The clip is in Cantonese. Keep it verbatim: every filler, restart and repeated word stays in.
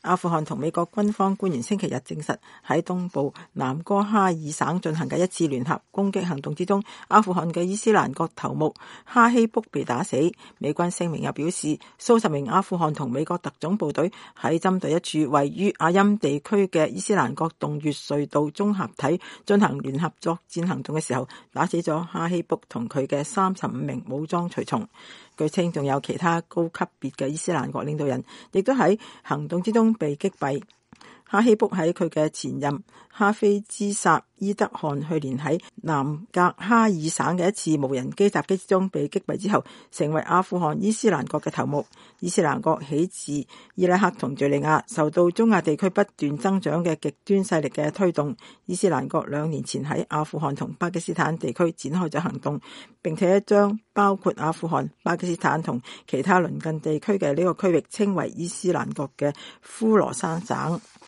阿富汗同美國軍方官員星期日證實，喺東部南哥哈爾省進行嘅一次聯合攻擊行動之中，阿富汗嘅伊斯蘭國頭目哈希卜被打死。美軍聲明又表示，數十名阿富汗同美國特種部隊喺針對一處位於阿欽地區嘅伊斯蘭國洞穴隧道綜合體進行聯合作戰行動嘅時候，打死咗哈希卜同佢嘅三十五名武裝隨從。據稱仲有其他高級別嘅伊斯蘭國領導人亦都喺行動之中被擊斃。哈希卜喺佢嘅前任哈菲茲薩伊德汗去年喺南格哈爾省嘅一次無人機襲擊之中被擊斃之後，成為阿富汗伊斯蘭國嘅頭目。伊斯蘭國起自伊拉克同敘利亞，受到中亞地區不斷增長嘅極端勢力嘅推動。伊斯蘭國兩年前喺阿富汗同巴基斯坦地區展開咗行動，並且將包括阿富汗、巴基斯坦同其他鄰近地區嘅呢個區域稱為伊斯蘭國嘅呼羅珊省。